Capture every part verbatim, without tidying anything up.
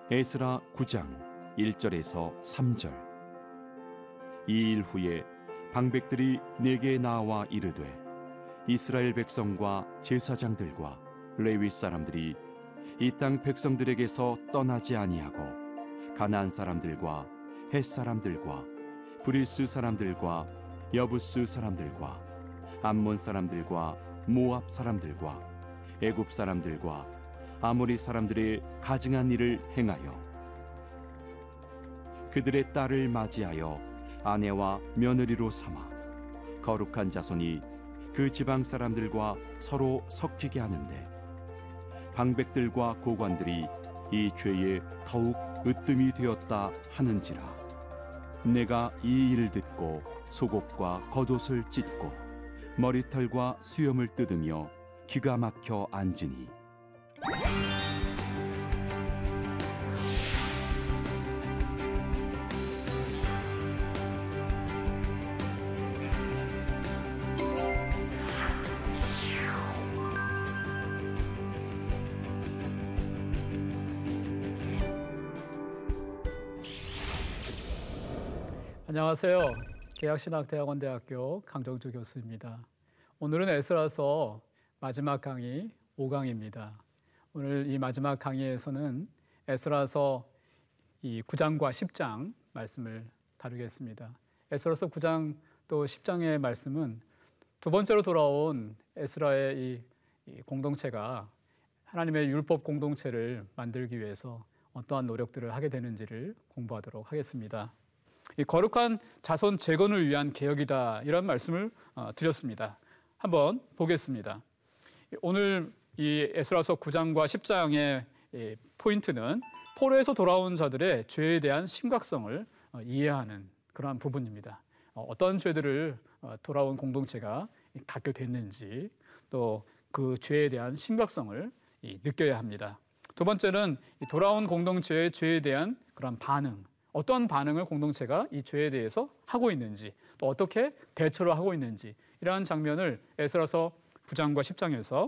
에스라 구 장 일 절에서 삼 절. 이 일 후에 방백들이 내게 나와 이르되 이스라엘 백성과 제사장들과 레위 사람들이 이 땅 백성들에게서 떠나지 아니하고 가나안 사람들과 헷 사람들과 브리스 사람들과 여부스 사람들과 암몬 사람들과 모압 사람들과 애굽 사람들과 아모리 사람들의 가증한 일을 행하여 그들의 딸을 맞이하여 아내와 며느리로 삼아 거룩한 자손이 그 지방 사람들과 서로 섞이게 하는데 방백들과 고관들이 이 죄에 더욱 으뜸이 되었다 하는지라. 내가 이 일을 듣고 속옷과 겉옷을 찢고 머리털과 수염을 뜯으며 기가 막혀 앉으니 안녕하세요. 계약신학대학원대학교 강정주 교수입니다. 오늘은 에스라서 마지막 강의 오 강입니다. 오늘 이 마지막 강의에서는 에스라서 이 구 장과 십 장 말씀을 다루겠습니다. 에스라서 구 장 또 십 장의 말씀은 두 번째로 돌아온 에스라의 이, 이 공동체가 하나님의 율법 공동체를 만들기 위해서 어떠한 노력들을 하게 되는지를 공부하도록 하겠습니다. 이 거룩한 자손 재건을 위한 개혁이다, 이런 말씀을 드렸습니다. 한번 보겠습니다. 오늘 이 에스라서 구 장과 십 장의 포인트는 포로에서 돌아온 자들의 죄에 대한 심각성을 이해하는 그러한 부분입니다. 어떤 죄들을 돌아온 공동체가 갖게 됐는지, 또 그 죄에 대한 심각성을 느껴야 합니다. 두 번째는 돌아온 공동체의 죄에 대한 그런 반응, 어떤 반응을 공동체가 이 죄에 대해서 하고 있는지, 또 어떻게 대처를 하고 있는지, 이러한 장면을 에스라서 구 장과 십 장에서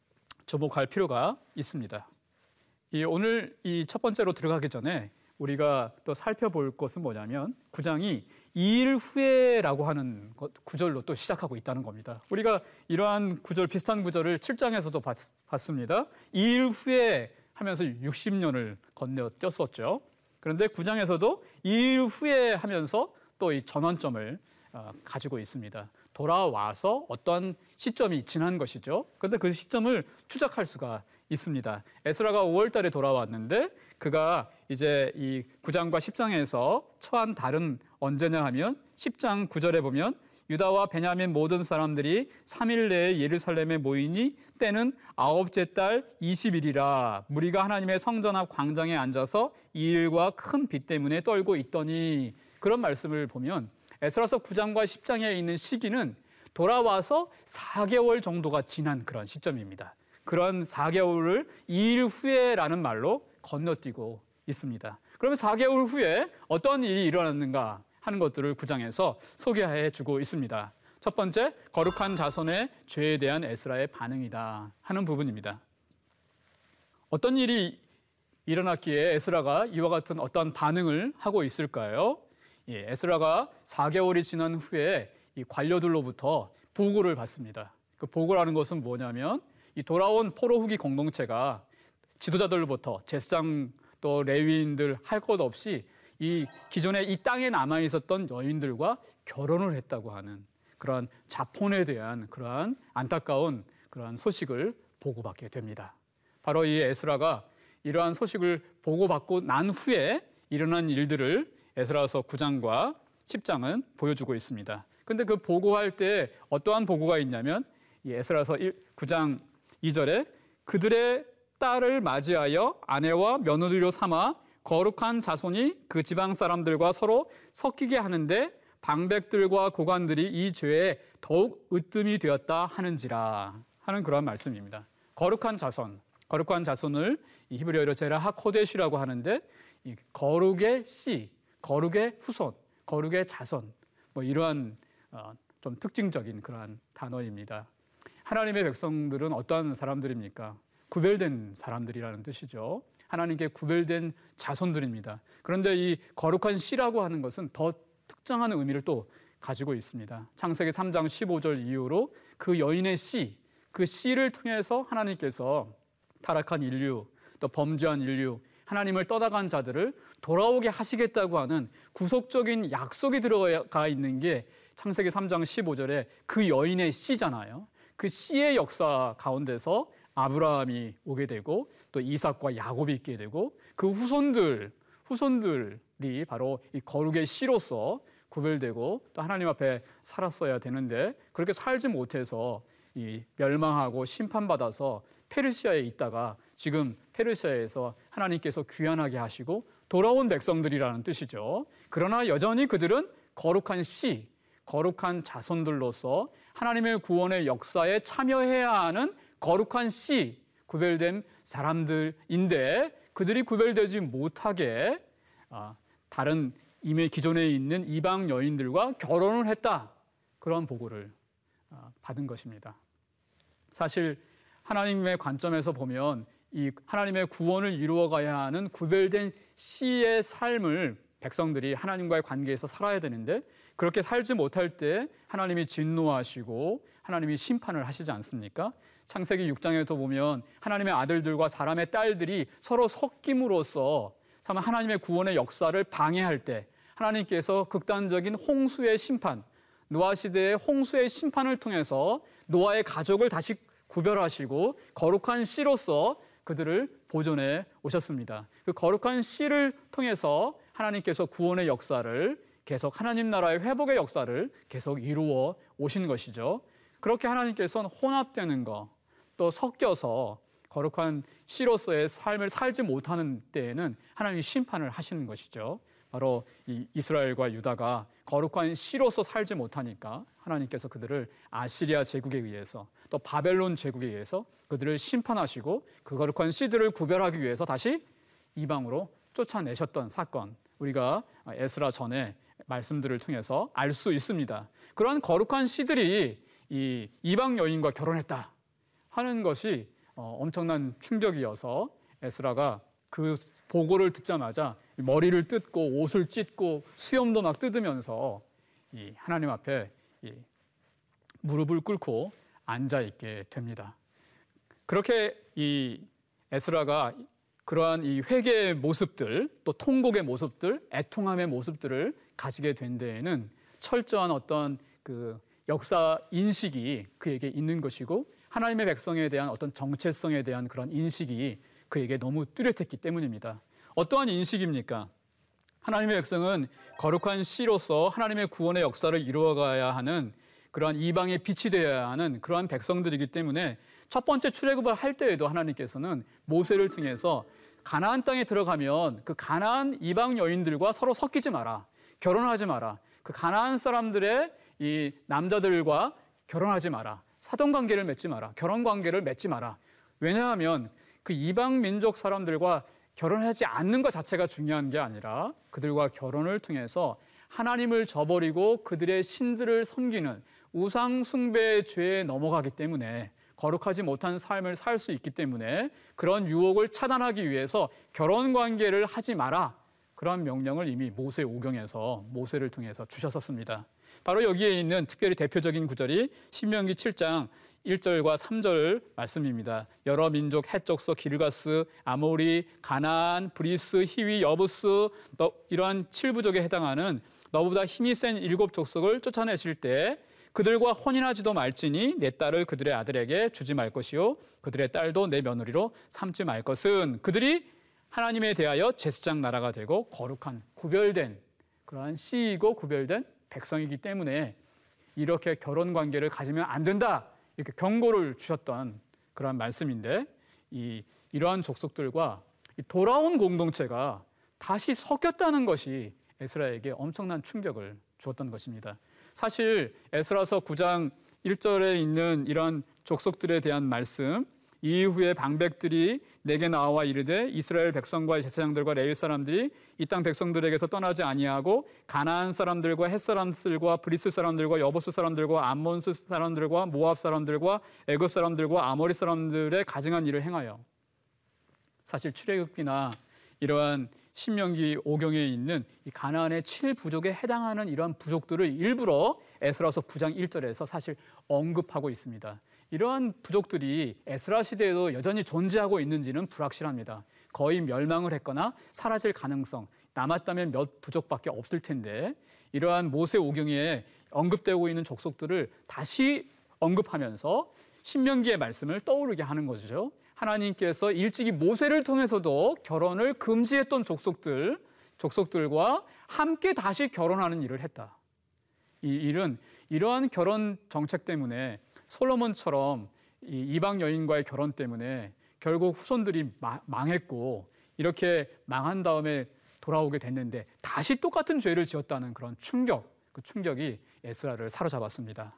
접목할 필요가 있습니다. 이 오늘 이 첫 번째로 들어가기 전에 우리가 또 살펴볼 것은 뭐냐면 구 장이 이 일 후에라고 하는 구절로 또 시작하고 있다는 겁니다. 우리가 이러한 구절, 비슷한 구절을 칠 장에서도 봤, 봤습니다. 이 일 후에 하면서 육십 년을 건너뛰었었죠. 그런데 구 장에서도 이 일 후에 하면서 또 이 전환점을 가지고 있습니다. 돌아와서 어떤 시점이 지난 것이죠. 그런데 그 시점을 추적할 수가 있습니다. 에스라가 오월 달에 돌아왔는데 그가 이제 이 구 장과 십 장에서 처한 달은 언제냐 하면 십 장 구 절에 보면 유다와 베냐민 모든 사람들이 삼 일 내에 예루살렘에 모이니 때는 아홉째 달 이십 일이라 무리가 하나님의 성전 앞 광장에 앉아서 이 일과 큰 비 때문에 떨고 있더니, 그런 말씀을 보면 에스라서 구 장과 십 장에 있는 시기는 돌아와서 사 개월 정도가 지난 그런 시점입니다. 그런 사 개월을 이 일 후에라는 말로 건너뛰고 있습니다. 그러면 사 개월 후에 어떤 일이 일어났는가 하는 것들을 구 장에서 소개해 주고 있습니다. 첫 번째, 거룩한 자손의 죄에 대한 에스라의 반응이다 하는 부분입니다. 어떤 일이 일어났기에 에스라가 이와 같은 어떤 반응을 하고 있을까요? 예, 에스라가 사 개월이 지난 후에 이 관료들로부터 보고를 받습니다. 그 보고라는 것은 뭐냐면 이 돌아온 포로 후기 공동체가 지도자들로부터 제사장 또 레위인들 할 것 없이 이 기존에 이 땅에 남아 있었던 여인들과 결혼을 했다고 하는 그러한 자폰에 대한 그러한 안타까운 그러한 소식을 보고받게 됩니다. 바로 이 에스라가 이러한 소식을 보고받고 난 후에 일어난 일들을 에스라서 구 장과 십 장은 보여주고 있습니다. 그런데 그 보고할 때 어떠한 보고가 있냐면 이 에스라서 구 장 이 절에 그들의 딸을 맞이하여 아내와 며느리로 삼아 거룩한 자손이 그 지방 사람들과 서로 섞이게 하는데 방백들과 고관들이 이 죄에 더욱 으뜸이 되었다 하는지라 하는 그러한 말씀입니다. 거룩한 자손, 거룩한 자손을 히브리어로 제라하 코데시라고 하는데 이 거룩의 씨, 거룩의 후손, 거룩의 자손, 뭐 이러한 어, 좀 특징적인 그러한 단어입니다. 하나님의 백성들은 어떠한 사람들입니까? 구별된 사람들이라는 뜻이죠. 하나님께 구별된 자손들입니다. 그런데 이 거룩한 씨라고 하는 것은 더 특정한 의미를 또 가지고 있습니다. 창세기 삼 장 십오 절 이후로 그 여인의 씨, 그 씨를 통해서 하나님께서 타락한 인류, 또 범죄한 인류, 하나님을 떠나간 자들을 돌아오게 하시겠다고 하는 구속적인 약속이 들어가 있는 게 창세기 삼 장 십오 절에 그 여인의 씨잖아요. 그 씨의 역사 가운데서 아브라함이 오게 되고 또 이삭과 야곱이 있게 되고 그 후손들, 후손들이 바로 이 거룩의 씨로서 구별되고 또 하나님 앞에 살았어야 되는데 그렇게 살지 못해서 이 멸망하고 심판받아서 페르시아에 있다가 지금 페르시아에서 하나님께서 귀환하게 하시고 돌아온 백성들이라는 뜻이죠. 그러나 여전히 그들은 거룩한 씨, 거룩한 자손들로서 하나님의 구원의 역사에 참여해야 하는 거룩한 씨, 구별된 사람들인데 그들이 구별되지 못하게 다른 이미 기존에 있는 이방 여인들과 결혼을 했다. 그런 보고를 받은 것입니다. 사실 하나님의 관점에서 보면 이 하나님의 구원을 이루어가야 하는 구별된 씨의 삶을 백성들이 하나님과의 관계에서 살아야 되는데 그렇게 살지 못할 때 하나님이 진노하시고 하나님이 심판을 하시지 않습니까? 창세기 육 장에도 보면 하나님의 아들들과 사람의 딸들이 서로 섞임으로써 참 하나님의 구원의 역사를 방해할 때 하나님께서 극단적인 홍수의 심판, 노아 시대의 홍수의 심판을 통해서 노아의 가족을 다시 구별하시고 거룩한 씨로서 그들을 보존해 오셨습니다. 그 거룩한 씨를 통해서 하나님께서 구원의 역사를 계속 하나님 나라의 회복의 역사를 계속 이루어 오신 것이죠. 그렇게 하나님께서는 혼합되는 것, 또 섞여서 거룩한 씨로서의 삶을 살지 못하는 때에는 하나님이 심판을 하시는 것이죠. 바로 이 이스라엘과 유다가 거룩한 씨로서 살지 못하니까 하나님께서 그들을 아시리아 제국에 의해서 또 바벨론 제국에 의해서 그들을 심판하시고 그 거룩한 씨들을 구별하기 위해서 다시 이방으로 쫓아내셨던 사건, 우리가 에스라 전에 말씀들을 통해서 알 수 있습니다. 그러한 거룩한 씨들이 이 이방 여인과 결혼했다 하는 것이 엄청난 충격이어서 에스라가 그 보고를 듣자마자 머리를 뜯고 옷을 찢고 수염도 막 뜯으면서 이 하나님 앞에 이 무릎을 꿇고 앉아 있게 됩니다. 그렇게 이 에스라가 그러한 이 회개의 모습들, 또 통곡의 모습들, 애통함의 모습들을 가지게 된 데에는 철저한 어떤 그 역사 인식이 그에게 있는 것이고 하나님의 백성에 대한 어떤 정체성에 대한 그런 인식이 그에게 너무 뚜렷했기 때문입니다. 어떠한 인식입니까? 하나님의 백성은 거룩한 씨로서 하나님의 구원의 역사를 이루어가야 하는 그러한 이방의 빛이 되어야 하는 그러한 백성들이기 때문에 첫 번째 출애굽을 할 때에도 하나님께서는 모세를 통해서 가나안 땅에 들어가면 그 가나안 이방 여인들과 서로 섞이지 마라. 결혼하지 마라. 그 가나안 사람들의 이 남자들과 결혼하지 마라. 사돈 관계를 맺지 마라. 결혼 관계를 맺지 마라. 왜냐하면 그 이방 민족 사람들과 결혼하지 않는 것 자체가 중요한 게 아니라 그들과 결혼을 통해서 하나님을 저버리고 그들의 신들을 섬기는 우상 숭배의 죄에 넘어가기 때문에 거룩하지 못한 삶을 살 수 있기 때문에 그런 유혹을 차단하기 위해서 결혼 관계를 하지 마라. 그런 명령을 이미 모세 오경에서 모세를 통해서 주셨었습니다. 바로 여기에 있는 특별히 대표적인 구절이 신명기 칠 장 일 절과 삼 절 말씀입니다. 여러 민족, 헷족서, 기르가스, 아모리, 가나안, 브리스, 히위, 여부스 너, 이러한 칠부족에 해당하는 너보다 힘이 센 일곱 족속을 쫓아내실 때 그들과 혼인하지도 말지니 내 딸을 그들의 아들에게 주지 말 것이요 그들의 딸도 내 며느리로 삼지 말 것은 그들이 하나님에 대하여 제사장 나라가 되고 거룩한 구별된 그러한 씨이고 구별된 백성이기 때문에 이렇게 결혼 관계를 가지면 안 된다 이렇게 경고를 주셨던 그러한 말씀인데 이 이러한 족속들과 돌아온 공동체가 다시 섞였다는 것이 에스라에게 엄청난 충격을 주었던 것입니다. 사실 에스라서 구 장 일 절에 있는 이러한 족속들에 대한 말씀 이후에 방백들이 내게 나와 이르되 이스라엘 백성과 제사장들과 레위 사람들이 이 땅 백성들에게서 떠나지 아니하고 가나안 사람들과 헷 사람들과 브리스 사람들과 여보스 사람들과 암몬스 사람들과 모압 사람들과 애굽 사람들과 아모리 사람들의 가증한 일을 행하여 사실 출애굽기나 이러한 신명기 오경에 있는 이 가나안의 칠 부족에 해당하는 이러한 부족들을 일부러 에스라서 구 장 일 절에서 사실 언급하고 있습니다. 이러한 부족들이 에스라 시대에도 여전히 존재하고 있는지는 불확실합니다. 거의 멸망을 했거나 사라질 가능성, 남았다면 몇 부족밖에 없을 텐데 이러한 모세 오경에 언급되고 있는 족속들을 다시 언급하면서 신명기의 말씀을 떠오르게 하는 것이죠. 하나님께서 일찍이 모세를 통해서도 결혼을 금지했던 족속들, 족속들과 함께 다시 결혼하는 일을 했다. 이 일은 이러한 결혼 정책 때문에 솔로몬처럼 이 이방 여인과의 결혼 때문에 결국 후손들이 마, 망했고 이렇게 망한 다음에 돌아오게 됐는데 다시 똑같은 죄를 지었다는 그런 충격, 그 충격이 에스라를 사로잡았습니다.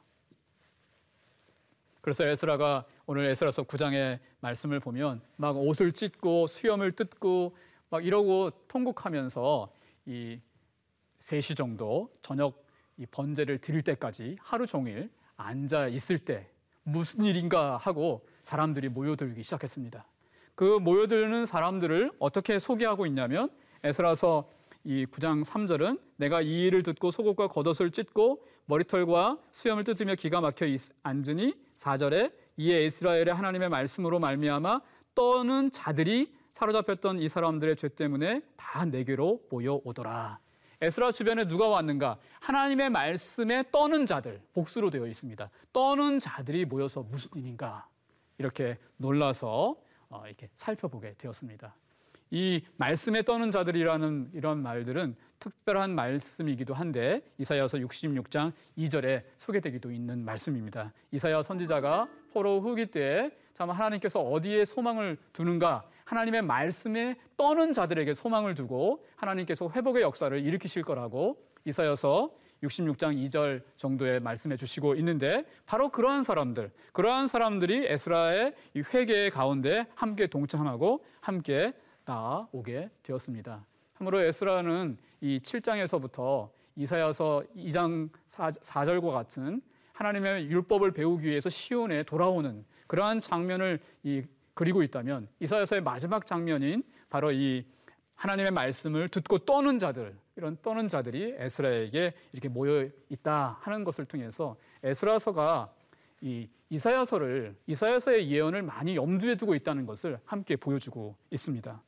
그래서 에스라가 오늘 에스라서 구 장의 말씀을 보면 막 옷을 찢고 수염을 뜯고 막 이러고 통곡하면서 이 세 시 정도 저녁 이 번제를 드릴 때까지 하루 종일 앉아 있을 때 무슨 일인가 하고 사람들이 모여들기 시작했습니다. 그 모여드는 사람들을 어떻게 소개하고 있냐면 에스라서 이 구 장 삼 절은 내가 이 일을 듣고 속옷과 겉옷을 찢고 머리털과 수염을 뜯으며 기가 막혀 앉으니 사 절에 이에 이스라엘의 하나님의 말씀으로 말미암아 떠는 자들이 사로잡혔던 이 사람들의 죄 때문에 다 내게로 모여오더라. 에스라 주변에 누가 왔는가? 하나님의 말씀에 떠는 자들, 복수로 되어 있습니다. 떠는 자들이 모여서 무슨 일인가? 이렇게 놀라서 이렇게 살펴보게 되었습니다. 이 말씀에 떠는 자들이라는 이런 말들은 특별한 말씀이기도 한데 이사야서 육십육 장 이 절에 소개되기도 있는 말씀입니다. 이사야 선지자가 포로 후기 때에 참 하나님께서 어디에 소망을 두는가? 하나님의 말씀에 떠는 자들에게 소망을 두고 하나님께서 회복의 역사를 일으키실 거라고 이사야서 육십육 장 이 절 정도에 말씀해 주시고 있는데 바로 그러한 사람들, 그러한 사람들이 에스라의 이 회개 가운데 함께 동참하고 함께 나오게 되었습니다. 참으로 에스라는 이 칠 장에서부터 이사야서 이 장 사 절과 같은 하나님의 율법을 배우기 위해서 시온에 돌아오는 그러한 장면을 이 그리고 있다면 이사야서의 마지막 장면인 바로 이 하나님의 말씀을 듣고 떠는 자들, 이런 떠는 자들이 에스라에게 이렇게 모여 있다 하는 것을 통해서 에스라서가 이 이사야서를 이사야서의 예언을 많이 염두에 두고 있다는 것을 함께 보여주고 있습니다.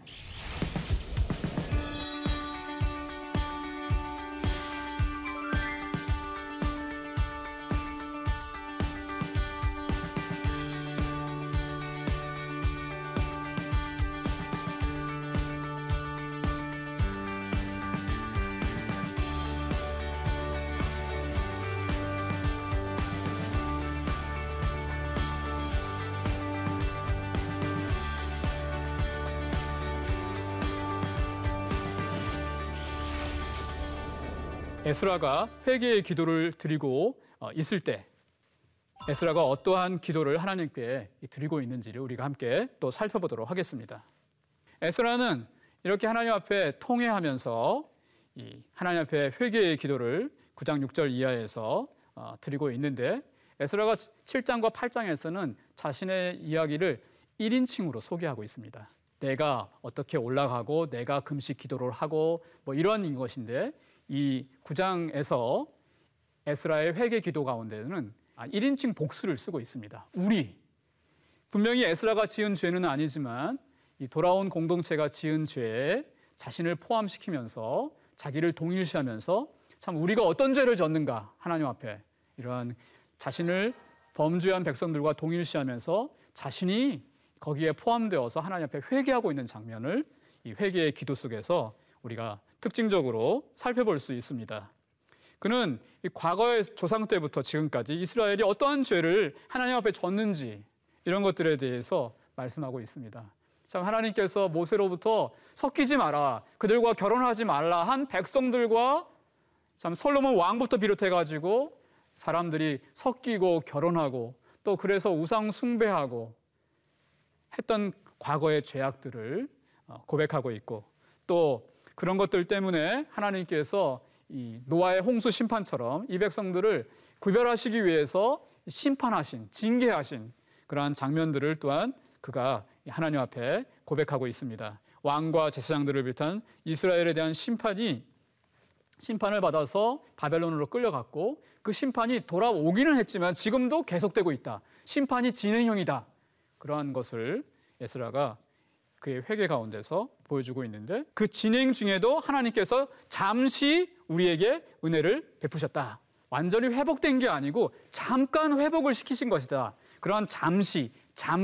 에스라가 회개의 기도를 드리고 있을 때 에스라가 어떠한 기도를 하나님께 드리고 있는지를 우리가 함께 또 살펴보도록 하겠습니다. 에스라는 이렇게 하나님 앞에 통회하면서 이 하나님 앞에 회개의 기도를 구 장 육 절 이하에서 드리고 있는데 에스라가 칠 장과 팔 장에서는 자신의 이야기를 일 인칭으로 소개하고 있습니다. 내가 어떻게 올라가고 내가 금식 기도를 하고 뭐 이런 것인데 이 구 장에서 에스라의 회개 기도 가운데는 일 인칭 복수를 쓰고 있습니다. 우리. 분명히 에스라가 지은 죄는 아니지만 이 돌아온 공동체가 지은 죄에 자신을 포함시키면서 자기를 동일시하면서 참 우리가 어떤 죄를 졌는가 하나님 앞에 이러한 자신을 범죄한 백성들과 동일시하면서 자신이 거기에 포함되어서 하나님 앞에 회개하고 있는 장면을 이 회개의 기도 속에서 우리가 특징적으로 살펴볼 수 있습니다. 그는 이 과거의 조상 때부터 지금까지 이스라엘이 어떠한 죄를 하나님 앞에 졌는지 이런 것들에 대해서 말씀하고 있습니다. 참 하나님께서 모세로부터 섞이지 마라, 그들과 결혼하지 말라 한 백성들과 참 솔로몬 왕부터 비롯해가지고 사람들이 섞이고 결혼하고 또 그래서 우상 숭배하고 했던 과거의 죄악들을 고백하고 있고 또 그런 것들 때문에 하나님께서 이 노아의 홍수 심판처럼 이 백성들을 구별하시기 위해서 심판하신, 징계하신 그러한 장면들을 또한 그가 하나님 앞에 고백하고 있습니다. 왕과 제사장들을 비롯한 이스라엘에 대한 심판이 심판을 받아서 바벨론으로 끌려갔고 그 심판이 돌아오기는 했지만 지금도 계속되고 있다. 심판이 진행형이다. 그러한 것을 에스라가 그의 회개 가운데서 보여주고 있는데 그 진행 중에도 하나님께서 잠시 우리에게 은혜를 베푸셨다. 완전히 회복된 게 아니고 잠깐 회복을 시키신 것이다. 그러한 잠시,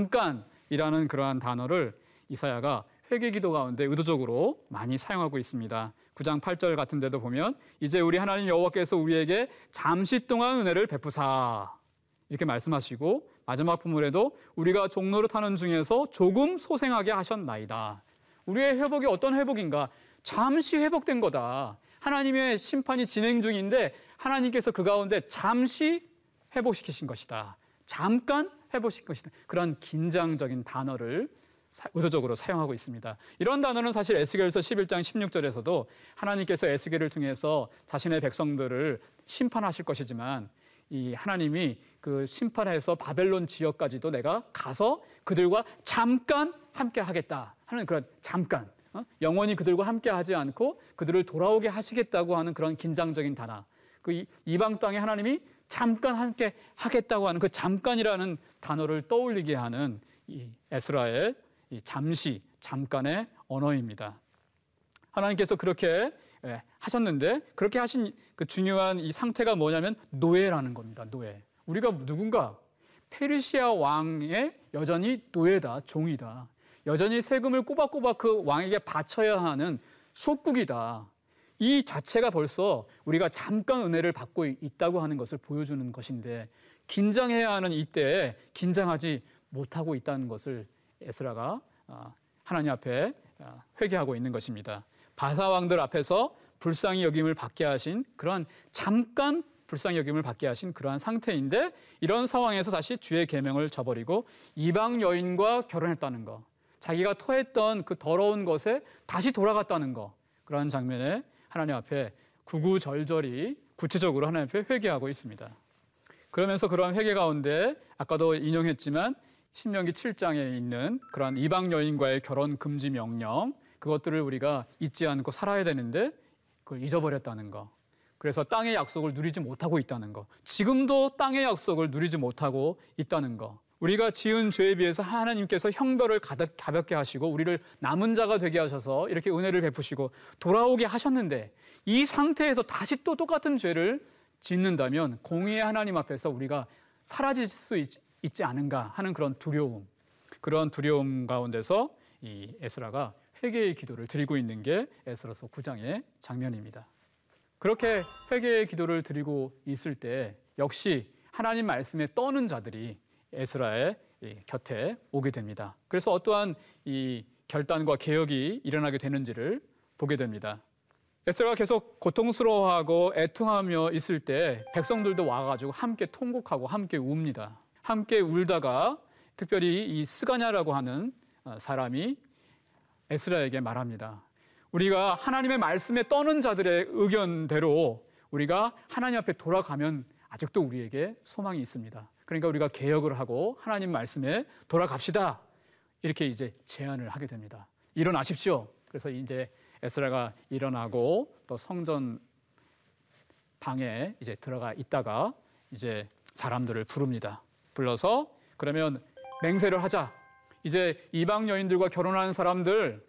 잠깐이라는 그러한 단어를 이사야가 회개기도 가운데 의도적으로 많이 사용하고 있습니다. 구 장 팔 절 같은 데도 보면 이제 우리 하나님 여호와께서 우리에게 잠시 동안 은혜를 베푸사 이렇게 말씀하시고 마지막 부분에도 우리가 종노릇하는 중에서 조금 소생하게 하셨나이다. 우리의 회복이 어떤 회복인가? 잠시 회복된 거다. 하나님의 심판이 진행 중인데 하나님께서 그 가운데 잠시 회복시키신 것이다. 잠깐 회복시킨 것이다. 그런 긴장적인 단어를 의도적으로 사용하고 있습니다. 이런 단어는 사실 에스겔서 십일 장 십육 절에서도 하나님께서 에스겔을 통해서 자신의 백성들을 심판하실 것이지만 이 하나님이 그 심판해서 바벨론 지역까지도 내가 가서 그들과 잠깐 함께 하겠다 하는 그런 잠깐 어? 영원히 그들과 함께 하지 않고 그들을 돌아오게 하시겠다고 하는 그런 긴장적인 단어 그 이방 땅에 하나님이 잠깐 함께 하겠다고 하는 그 잠깐이라는 단어를 떠올리게 하는 이 에스라의 이 잠시, 잠깐의 언어입니다. 하나님께서 그렇게 예, 하셨는데 그렇게 하신 그 중요한 이 상태가 뭐냐면 노예라는 겁니다. 노예. 우리가 누군가 페르시아 왕의 여전히 노예다, 종이다. 여전히 세금을 꼬박꼬박 그 왕에게 바쳐야 하는 속국이다. 이 자체가 벌써 우리가 잠깐 은혜를 받고 있다고 하는 것을 보여주는 것인데 긴장해야 하는 이때에 긴장하지 못하고 있다는 것을 에스라가 하나님 앞에 회개하고 있는 것입니다. 바사왕들 앞에서 불쌍히 여김을 받게 하신 그러한 잠깐 불쌍히 여김을 받게 하신 그러한 상태인데 이런 상황에서 다시 주의 계명을 저버리고 이방 여인과 결혼했다는 것, 자기가 토했던 그 더러운 것에 다시 돌아갔다는 것, 그러한 장면에 하나님 앞에 구구절절히 구체적으로 하나님 앞에 회개하고 있습니다. 그러면서 그러한 회개 가운데 아까도 인용했지만 신명기 칠 장에 있는 그러한 이방 여인과의 결혼 금지 명령 그것들을 우리가 잊지 않고 살아야 되는데 그걸 잊어버렸다는 거. 그래서 땅의 약속을 누리지 못하고 있다는 거. 지금도 땅의 약속을 누리지 못하고 있다는 거. 우리가 지은 죄에 비해서 하나님께서 형벌을 가볍게 하시고 우리를 남은 자가 되게 하셔서 이렇게 은혜를 베푸시고 돌아오게 하셨는데 이 상태에서 다시 또 똑같은 죄를 짓는다면 공의의 하나님 앞에서 우리가 사라질 수 있지 있지 않은가 하는 그런 두려움, 그런 두려움 가운데서 이 에스라가 회개의 기도를 드리고 있는 게 에스라서 구 장의 장면입니다. 그렇게 회개의 기도를 드리고 있을 때 역시 하나님 말씀에 떠는 자들이 에스라의 곁에 오게 됩니다. 그래서 어떠한 이 결단과 개혁이 일어나게 되는지를 보게 됩니다. 에스라가 계속 고통스러워하고 애통하며 있을 때 백성들도 와가지고 함께 통곡하고 함께 웁니다. 함께 울다가 특별히 이 스가냐라고 하는 사람이 에스라에게 말합니다. 우리가 하나님의 말씀에 떠는 자들의 의견대로 우리가 하나님 앞에 돌아가면 아직도 우리에게 소망이 있습니다. 그러니까 우리가 개혁을 하고 하나님 말씀에 돌아갑시다. 이렇게 이제 제안을 하게 됩니다. 일어나십시오. 그래서 이제 에스라가 일어나고 또 성전 방에 이제 들어가 있다가 이제 사람들을 부릅니다. 불러서 그러면 맹세를 하자. 이제 이방 여인들과 결혼하는 사람들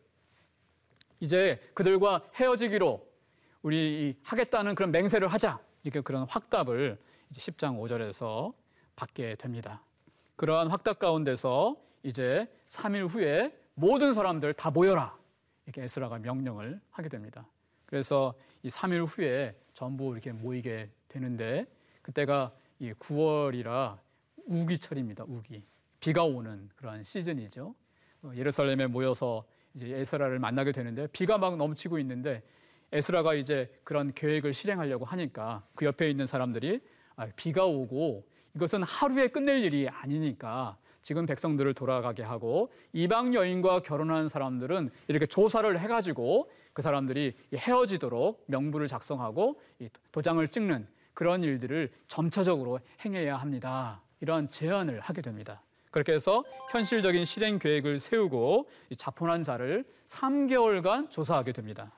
이제 그들과 헤어지기로 우리 하겠다는 그런 맹세를 하자. 이렇게 그런 확답을 이제 십 장 오 절에서 받게 됩니다. 그러한 확답 가운데서 이제 삼 일 후에 모든 사람들 다 모여라. 이렇게 에스라가 명령을 하게 됩니다. 그래서 이 삼 일 후에 전부 이렇게 모이게 되는데 그때가 이 구월이라 우기철입니다. 우기. 비가 오는 그러한 시즌이죠. 예루살렘에 모여서 이제 에스라를 만나게 되는데 비가 막 넘치고 있는데 에스라가 이제 그런 계획을 실행하려고 하니까 그 옆에 있는 사람들이 아, 비가 오고 이것은 하루에 끝낼 일이 아니니까 지금 백성들을 돌아가게 하고 이방 여인과 결혼한 사람들은 이렇게 조사를 해가지고 그 사람들이 헤어지도록 명부를 작성하고 도장을 찍는 그런 일들을 점차적으로 행해야 합니다. 이러한 제안을 하게 됩니다. 그렇게 해서 현실적인 실행 계획을 세우고 자포난 자를 삼 개월간 조사하게 됩니다.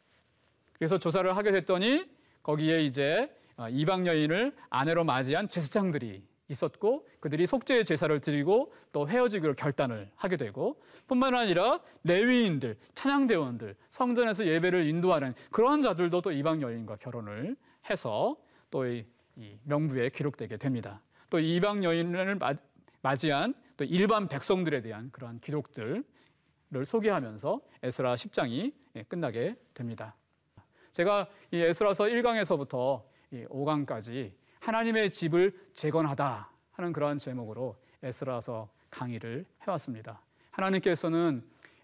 그래서 조사를 하게 됐더니 거기에 이제 이방 여인을 아내로 맞이한 제사장들이 있었고 그들이 속죄의 제사를 드리고 또 헤어지기로 결단을 하게 되고 뿐만 아니라 레위인들, 찬양대원들, 성전에서 예배를 인도하는 그러한 자들도 또 이방 여인과 결혼을 해서 또 이 명부에 기록되게 됩니다. 또 이방 여인을 맞이한 또 일반 백성들에 대한 그러한 기록들을 소개하면서 에스라 십 장이 끝나게 됩니다. 제가 이 에스라서 일 강에서부터 오 강까지 하나님의 집을 재건하다 하는 그러한 제목으로 에스라서 강의를 해왔습니다. 하나님께서는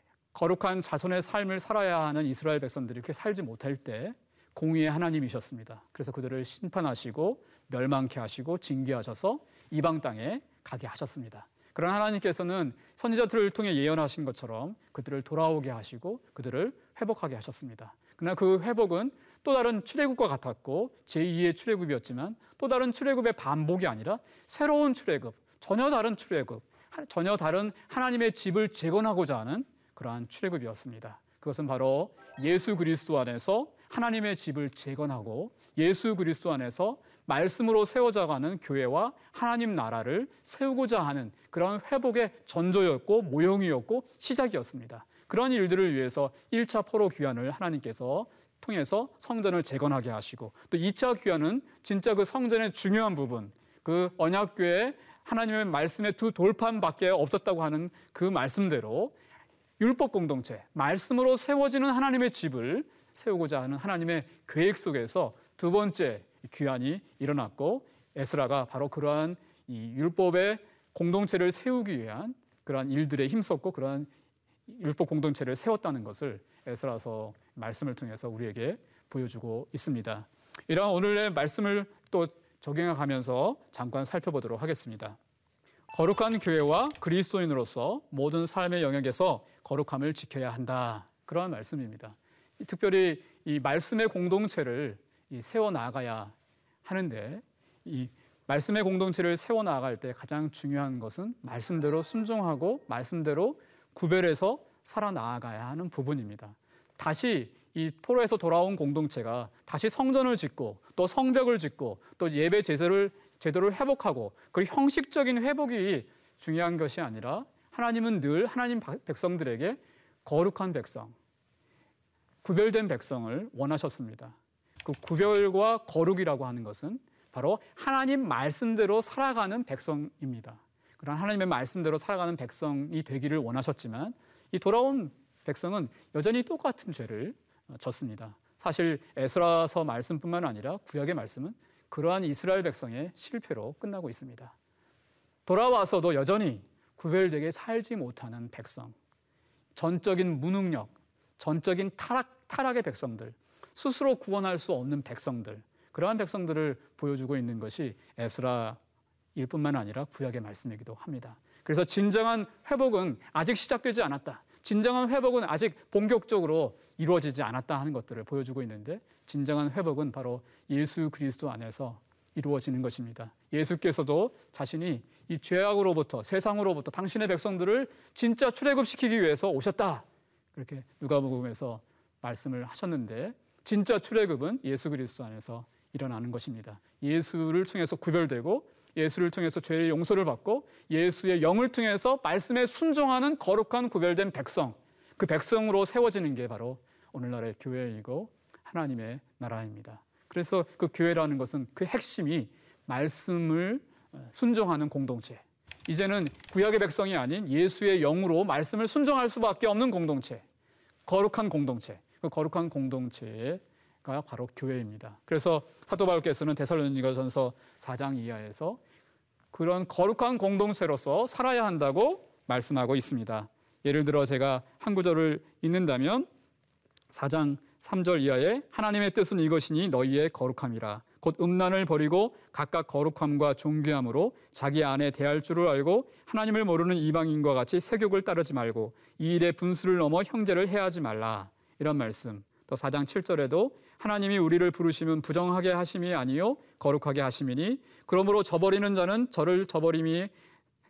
거룩한 자손의 삶을 살아야 하는 이스라엘 백성들이 그렇게 살지 못할 때 공의의 하나님이셨습니다. 그래서 그들을 심판하시고 멸망케 하시고 징계하셔서 이방 땅에 가게 하셨습니다. 그러나 하나님께서는 선지자들을 통해 예언하신 것처럼 그들을 돌아오게 하시고 그들을 회복하게 하셨습니다. 그러나 그 회복은 또 다른 출애굽과 같았고 제이의 출애굽이었지만 또 다른 출애굽의 반복이 아니라 새로운 출애굽, 전혀 다른 출애굽, 전혀 다른 하나님의 집을 재건하고자 하는 그러한 출애굽이었습니다. 그것은 바로 예수 그리스도 안에서 하나님의 집을 재건하고 예수 그리스도 안에서 말씀으로 세워져가는 교회와 하나님 나라를 세우고자 하는 그런 회복의 전조였고 모형이었고 시작이었습니다. 그런 일들을 위해서 일 차 포로 귀환을 하나님께서 통해서 성전을 재건하게 하시고 또 이 차 귀환은 진짜 그 성전의 중요한 부분, 그 언약궤에 하나님의 말씀의 두 돌판밖에 없었다고 하는 그 말씀대로 율법 공동체, 말씀으로 세워지는 하나님의 집을 세우고자 하는 하나님의 계획 속에서 두 번째 귀환이 일어났고 에스라가 바로 그러한 이 율법의 공동체를 세우기 위한 그러한 일들에 힘썼고 그러한 율법 공동체를 세웠다는 것을 에스라서 말씀을 통해서 우리에게 보여주고 있습니다. 이러한 오늘의 말씀을 또 적용해 가면서 잠깐 살펴보도록 하겠습니다. 거룩한 교회와 그리스도인으로서 모든 삶의 영역에서 거룩함을 지켜야 한다. 그러한 말씀입니다. 특별히 이 말씀의 공동체를 세워나가야 하는데 이 말씀의 공동체를 세워나갈 때 가장 중요한 것은 말씀대로 순종하고 말씀대로 구별해서 살아나가야 하는 부분입니다. 다시 이 포로에서 돌아온 공동체가 다시 성전을 짓고 또 성벽을 짓고 또 예배 제사를 제도를 회복하고 그 형식적인 회복이 중요한 것이 아니라 하나님은 늘 하나님 백성들에게 거룩한 백성, 구별된 백성을 원하셨습니다. 그 구별과 거룩이라고 하는 것은 바로 하나님 말씀대로 살아가는 백성입니다. 그런 하나님의 말씀대로 살아가는 백성이 되기를 원하셨지만 이 돌아온 백성은 여전히 똑같은 죄를 졌습니다. 사실 에스라서 말씀뿐만 아니라 구약의 말씀은 그러한 이스라엘 백성의 실패로 끝나고 있습니다. 돌아와서도 여전히 구별되게 살지 못하는 백성, 전적인 무능력, 전적인 타락, 타락의 백성들, 스스로 구원할 수 없는 백성들, 그러한 백성들을 보여주고 있는 것이 에스라일 뿐만 아니라 구약의 말씀이기도 합니다. 그래서 진정한 회복은 아직 시작되지 않았다. 진정한 회복은 아직 본격적으로 이루어지지 않았다 하는 것들을 보여주고 있는데 진정한 회복은 바로 예수 그리스도 안에서 이루어지는 것입니다. 예수께서도 자신이 이 죄악으로부터 세상으로부터 당신의 백성들을 진짜 출애굽시키기 위해서 오셨다. 그렇게 누가복음에서 말씀을 하셨는데 진짜 출애굽은 예수 그리스도 안에서 일어나는 것입니다. 예수를 통해서 구별되고 예수를 통해서 죄의 용서를 받고 예수의 영을 통해서 말씀에 순종하는 거룩한 구별된 백성, 그 백성으로 세워지는 게 바로 오늘날의 교회이고 하나님의 나라입니다. 그래서 그 교회라는 것은 그 핵심이 말씀을 순종하는 공동체. 이제는 구약의 백성이 아닌 예수의 영으로 말씀을 순종할 수밖에 없는 공동체, 거룩한 공동체. 그 거룩한 공동체가 바로 교회입니다. 그래서 사도 바울께서는 데살로니가전서 사 장 이하에서 그런 거룩한 공동체로서 살아야 한다고 말씀하고 있습니다. 예를 들어 제가 한 구절을 읽는다면 사 장 삼 절 이하에 하나님의 뜻은 이것이니 너희의 거룩함이라. 곧 음란을 버리고 각각 거룩함과 존귀함으로 자기 안에 대할 줄을 알고 하나님을 모르는 이방인과 같이 세욕을 따르지 말고 이 일의 분수를 넘어 형제를 해하지 말라. 이런 말씀. 또 사 장 칠 절에도 하나님이 우리를 부르시면 부정하게 하심이 아니요 거룩하게 하심이니 그러므로 저버리는 자는 저를 저버림이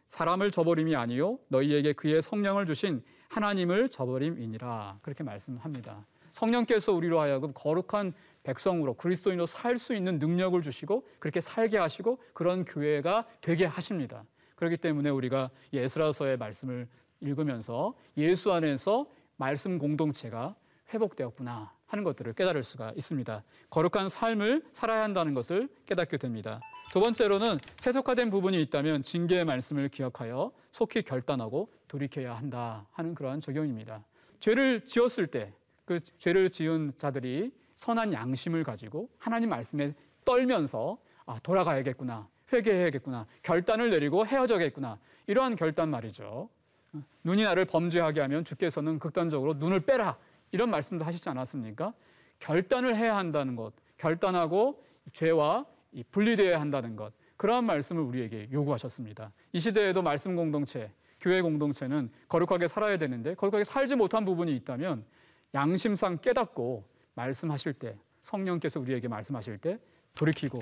사람을 저버림이 아니요 너희에게 그의 성령을 주신 하나님을 저버림이니라. 그렇게 말씀합니다. 성령께서 우리로 하여금 거룩한 백성으로 그리스도인으로 살 수 있는 능력을 주시고 그렇게 살게 하시고 그런 교회가 되게 하십니다. 그렇기 때문에 우리가 에스라서의 말씀을 읽으면서 예수 안에서 말씀 공동체가 회복되었구나 하는 것들을 깨달을 수가 있습니다. 거룩한 삶을 살아야 한다는 것을 깨닫게 됩니다. 두 번째로는 세속화된 부분이 있다면 징계의 말씀을 기억하여 속히 결단하고 돌이켜야 한다 하는 그러한 적용입니다. 죄를 지었을 때 그 죄를 지은 자들이 선한 양심을 가지고 하나님 말씀에 떨면서 아, 돌아가야겠구나, 회개해야겠구나, 결단을 내리고 헤어져야겠구나, 이러한 결단 말이죠. 눈이 나를 범죄하게 하면 주께서는 극단적으로 눈을 빼라, 이런 말씀도 하시지 않았습니까? 결단을 해야 한다는 것, 결단하고 죄와 분리되어야 한다는 것, 그러한 말씀을 우리에게 요구하셨습니다. 이 시대에도 말씀 공동체, 교회 공동체는 거룩하게 살아야 되는데 거룩하게 살지 못한 부분이 있다면 양심상 깨닫고 말씀하실 때, 성령께서 우리에게 말씀하실 때 돌이키고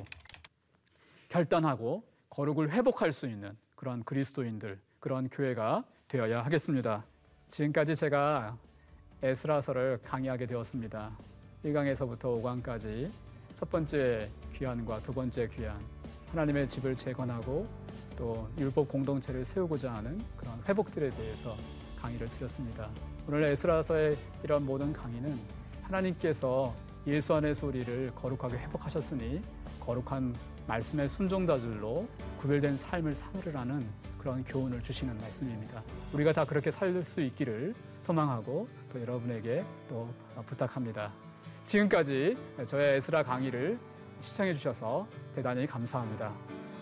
결단하고 거룩을 회복할 수 있는 그런 그리스도인들, 그런 교회가 되어야 하겠습니다. 지금까지 제가 에스라서를 강의하게 되었습니다. 일 강에서부터 오 강까지 첫 번째 귀환과 두 번째 귀환, 하나님의 집을 재건하고 또 율법 공동체를 세우고자 하는 그런 회복들에 대해서 강의를 드렸습니다. 오늘 에스라서의 이런 모든 강의는 하나님께서 예수 안에서 우리를 거룩하게 회복하셨으니 거룩한 말씀의 순종자들로 구별된 삶을 살으라는 그런 교훈을 주시는 말씀입니다. 우리가 다 그렇게 살 수 있기를 소망하고 또 여러분에게 또 부탁합니다. 지금까지 저의 에스라 강의를 시청해 주셔서 대단히 감사합니다.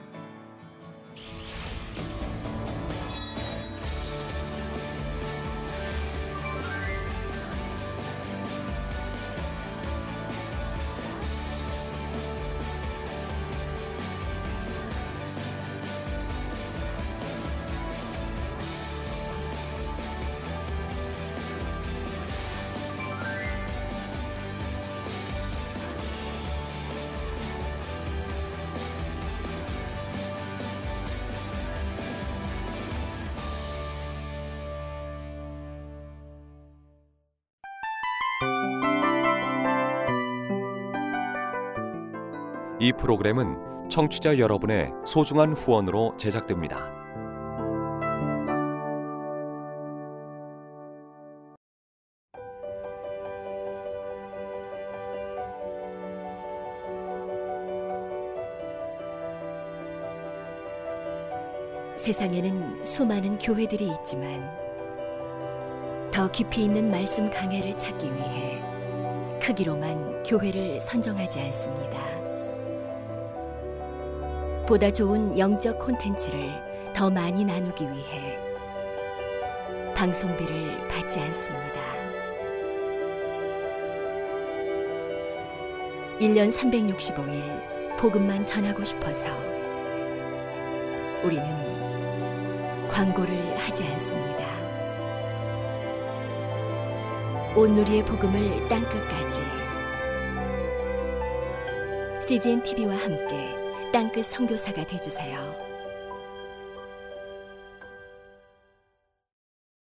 이 프로그램은 청취자 여러분의 소중한 후원으로 제작됩니다. 세상에는 수많은 교회들이 있지만 더 깊이 있는 말씀 강해를 찾기 위해 크기로만 교회를 선정하지 않습니다. 보다 좋은 영적 콘텐츠를 더 많이 나누기 위해 방송비를 받지 않습니다. 일 년 삼백육십오 일 복음만 전하고 싶어서 우리는 광고를 하지 않습니다. 온누리의 복음을 땅끝까지 씨지엔 티비와 함께 땅끝 선교사가 되어주세요.